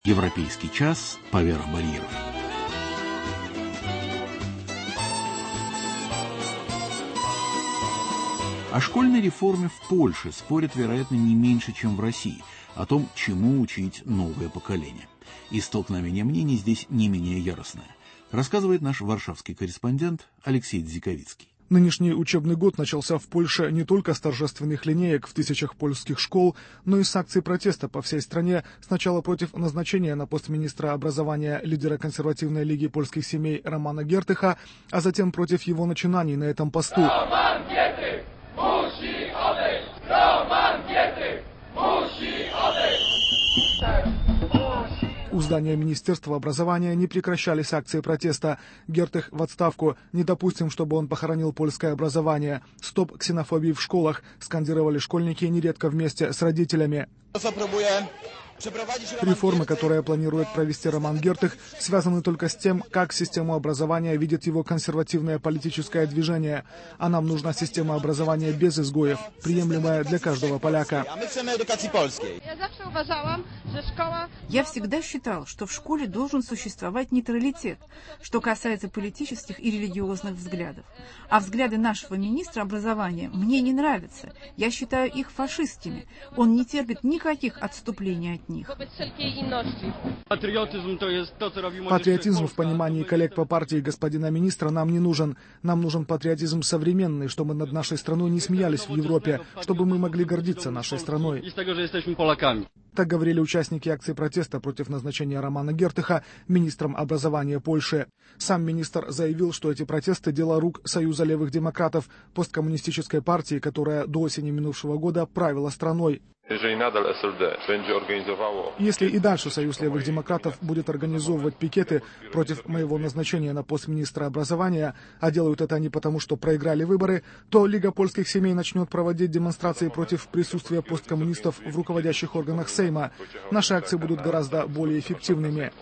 Европейский час. Поверх барьеров. О школьной реформе в Польше спорят, вероятно, не меньше, чем в России, о том, чему учить новое поколение. И столкновение мнений здесь не менее яростное. Рассказывает наш варшавский корреспондент Алексей Дзиковицкий. Нынешний учебный год начался в Польше не только с торжественных линеек в тысячах польских школ, но и с акций протеста по всей стране, сначала против назначения на пост министра образования лидера консервативной лиги польских семей Романа Гертыха, а затем против его начинаний на этом посту. Roman Giertych musi odejść! Roman Giertych musi odejść! У здания Министерства образования не прекращались акции протеста. Гертых в отставку. Не допустим, чтобы он похоронил польское образование. Стоп ксенофобии в школах, скандировали школьники нередко вместе с родителями. Реформы, которые планирует провести Роман Гертых, связаны только с тем, как систему образования видит его консервативное политическое движение. А нам нужна система образования без изгоев, приемлемая для каждого поляка. Я всегда считал, что в школе должен существовать нейтралитет, что касается политических и религиозных взглядов. А взгляды нашего министра образования мне не нравятся. Я считаю их фашистскими. Он не терпит никаких отступлений от них. Патриотизм в понимании коллег по партии господина министра нам не нужен. Нам нужен патриотизм современный, чтобы над нашей страной не смеялись в Европе, чтобы мы могли гордиться нашей страной. Так говорили участники акции протеста против назначения Романа Гертыха министром образования Польши. Сам министр заявил, что эти протесты – дело рук Союза левых демократов, посткоммунистической партии, которая до осени минувшего года правила страной. Если и дальше Союз левых демократов будет организовывать пикеты против моего назначения на пост министра образования, а делают это они потому, что проиграли выборы, то Лига польских семей начнет проводить демонстрации против присутствия посткоммунистов в руководящих органах Сейма. Наши акции будут гораздо более эффективными.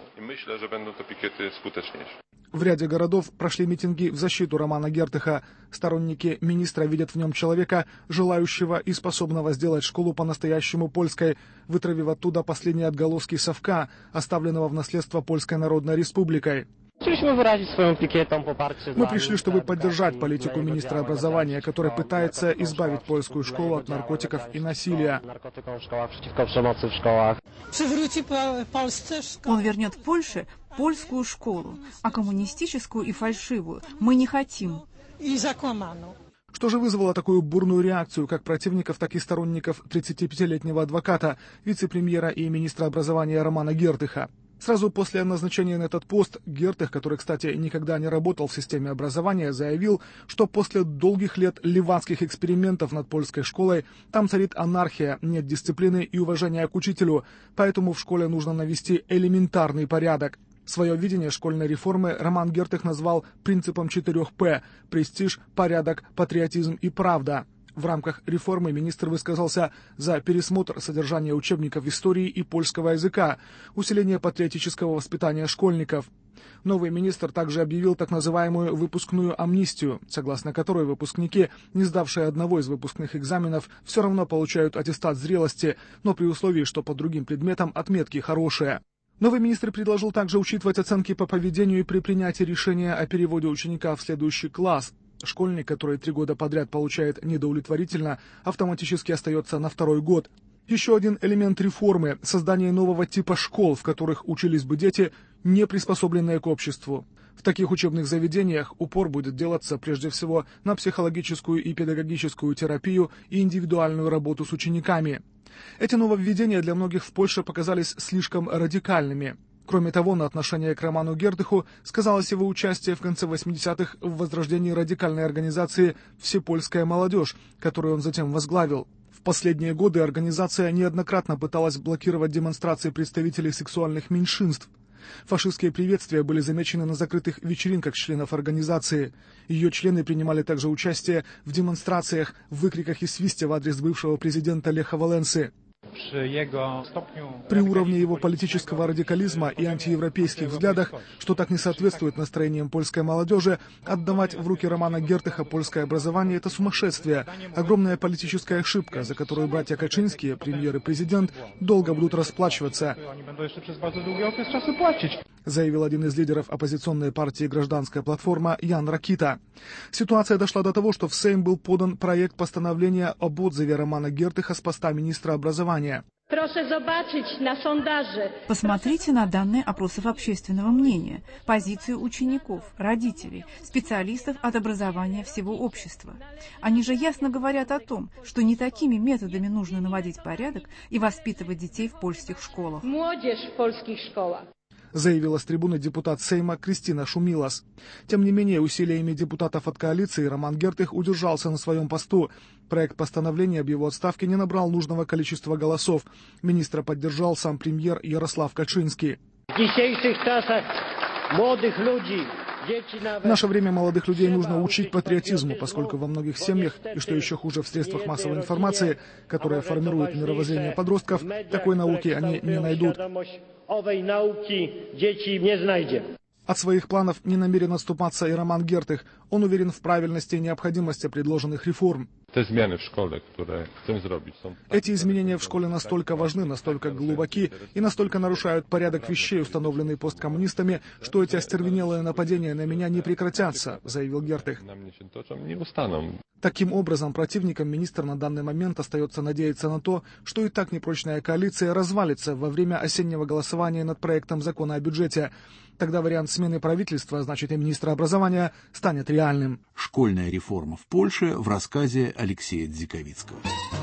В ряде городов прошли митинги в защиту Романа Гертыха. Сторонники министра видят в нем человека, желающего и способного сделать школу по-настоящему польской, вытравив оттуда последние отголоски совка, оставленного в наследство Польской Народной Республикой. Мы пришли, чтобы поддержать политику министра образования, который пытается избавить польскую школу от наркотиков и насилия. Он вернет в Польше польскую школу, а коммунистическую и фальшивую мы не хотим. Что же вызвало такую бурную реакцию как противников, так и сторонников 35-летнего адвоката, вице-премьера и министра образования Романа Гертыха? Сразу после назначения на этот пост Гертых, который, кстати, никогда не работал в системе образования, заявил, что после долгих лет левацких экспериментов над польской школой там царит анархия, нет дисциплины и уважения к учителю, поэтому в школе нужно навести элементарный порядок. Свое видение школьной реформы Роман Гертых назвал принципом 4П – престиж, порядок, патриотизм и правда. В рамках реформы министр высказался за пересмотр содержания учебников истории и польского языка, усиление патриотического воспитания школьников. Новый министр также объявил так называемую выпускную амнистию, согласно которой выпускники, не сдавшие одного из выпускных экзаменов, все равно получают аттестат зрелости, но при условии, что по другим предметам отметки хорошие. Новый министр предложил также учитывать оценки по поведению при принятии решения о переводе ученика в следующий класс. Школьник, который 3 года подряд получает недоудовлетворительно, автоматически остается на 2-й год. Еще один элемент реформы – создание нового типа школ, в которых учились бы дети, не приспособленные к обществу. В таких учебных заведениях упор будет делаться прежде всего на психологическую и педагогическую терапию и индивидуальную работу с учениками. Эти нововведения для многих в Польше показались слишком радикальными. Кроме того, на отношение к Роману Гертыху сказалось его участие в конце 80-х в возрождении радикальной организации «Всепольская молодежь», которую он затем возглавил. В последние годы организация неоднократно пыталась блокировать демонстрации представителей сексуальных меньшинств. Фашистские приветствия были замечены на закрытых вечеринках членов организации. Ее члены принимали также участие в демонстрациях, выкриках и свисте в адрес бывшего президента Леха Валенсы. При уровне его политического радикализма и антиевропейских взглядах, что так не соответствует настроениям польской молодежи, отдавать в руки Романа Гертыха польское образование – это сумасшествие, огромная политическая ошибка, за которую братья Качинские, премьер и президент, долго будут расплачиваться, заявил один из лидеров оппозиционной партии «Гражданская платформа» Ян Ракита. Ситуация дошла до того, что в Сейм был подан проект постановления об отзыве Романа Гертыха с поста министра образования. Посмотрите на данные опросов общественного мнения, позицию учеников, родителей, специалистов от образования всего общества. Они же ясно говорят о том, что не такими методами нужно наводить порядок и воспитывать детей в польских школах. Заявила с трибуны депутат Сейма Кристина Шумилас. Тем не менее, усилиями депутатов от коалиции Роман Гертых удержался на своем посту. Проект постановления об его отставке не набрал нужного количества голосов. Министра поддержал сам премьер Ярослав Качинский. В наше время молодых людей нужно учить патриотизму, поскольку во многих семьях, и что еще хуже, в средствах массовой информации, которые формируют мировоззрение подростков, такой науки они не найдут. От своих планов не намерен отступаться и Роман Гертых. Он уверен в правильности и необходимости предложенных реформ. Эти изменения в школе настолько важны, настолько глубоки и настолько нарушают порядок вещей, установленный посткоммунистами, что эти остервенелые нападения на меня не прекратятся, заявил Гертых. Таким образом, противникам министра на данный момент остается надеяться на то, что и так непрочная коалиция развалится во время осеннего голосования над проектом закона о бюджете. Тогда вариант смены правительства, значит и министра образования, станет реальным. Школьная реформа в Польше в рассказе Алексея Дзиковицкого.